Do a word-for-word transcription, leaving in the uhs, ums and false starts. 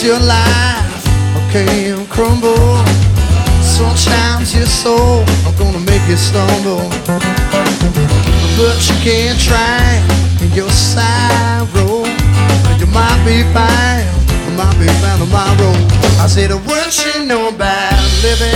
your life can crumble. Sometimes your soul I'm gonna make you stumble, but you can't try in your sorrow. You might be fine, you might be found on my road. I said, what you know about